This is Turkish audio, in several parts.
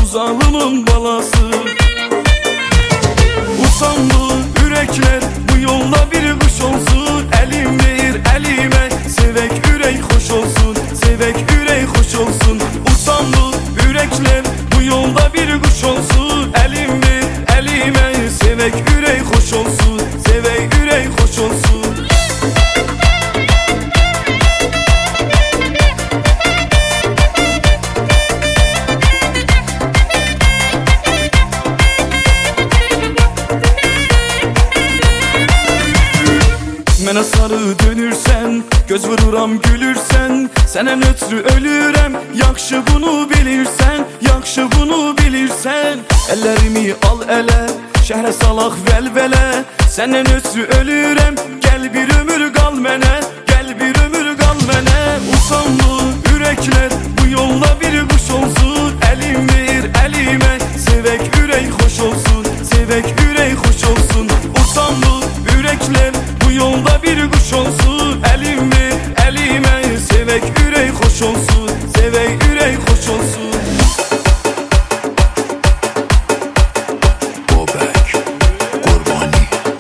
zalımın balası. Usandı yürekler bu yolda bir kuş olsun. Elim ver elime, sevek yürek hoş olsun, sevek yürek hoş olsun. Usandı yürekler bu yolda bir kuş olsun. Elim ver elime, sevek yürek hoş olsun, sevek yürek hoş olsun. Mənə sarı dönürsən, göz vururam gülürsən. Sənə ötrü ölürəm, yaxşı bunu bilirsən, yaxşı bunu bilirsən. Əllərimi al ələ, şəhrə salaq vəlvələ. Sənə ötrü ölürəm, gəl bir ömür qal mənə, gəl bir ömür qal mənə. Usandı ürəklər bu yolda bir quş olsun. Əlim ver əlimə, sevək ürək xoş olsun, sevək ürək xoş olsun. Usandı ürəklər bu yolda bir kuş olsun. Elim ver elime, sevek yürek hoş olsun, sevek yürek hoş olsun. Bobek, Kurbani,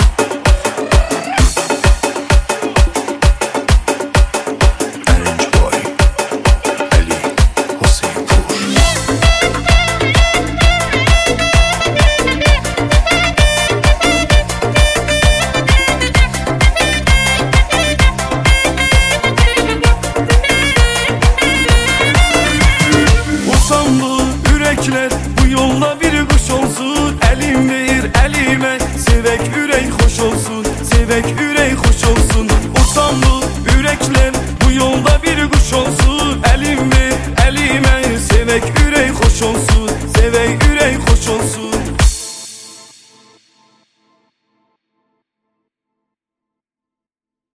Erinç Boy, Ali, Hüseyin Pur. Yürekler bu yolda bir kuş olsun. Elim ver elime, sevek yürek hoş olsun, sevek yürek